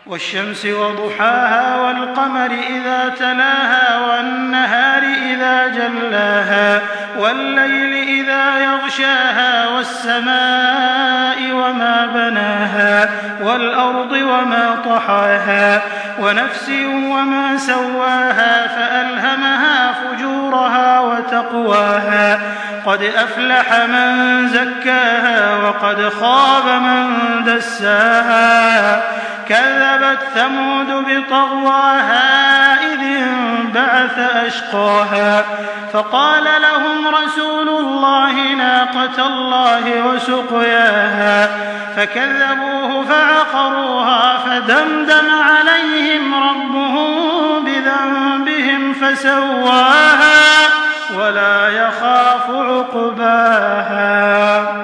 والشمس وضحاها والقمر إذا تلاها والنهار إذا جلاها والليل إذا يغشاها والسماء وما بناها والأرض وما طحاها ونفس وما سواها فألهمها فجورها وتقواها قد أفلح من زكاها وقد خاب من دساها كذبت ثمود بطغواها إذ انبعث أشقاها فقال لهم رسول الله ناقة الله وسقياها فكذبوه فعقروها فدمدم عليهم ربهم بذنبهم فسواها ولا يخاف عقباها.